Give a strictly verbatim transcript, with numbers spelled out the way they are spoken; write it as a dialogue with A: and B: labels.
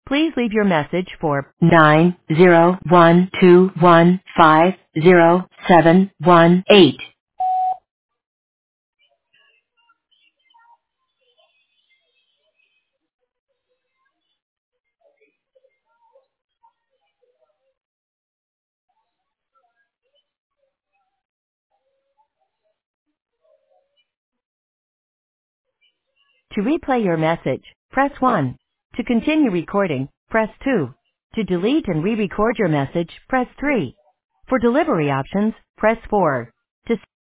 A: Please leave your message for nine zero one two one five zero seven one eight. To replay your message, press one. To continue recording, press two. To delete and re-record your message, press three. For delivery options, press four. To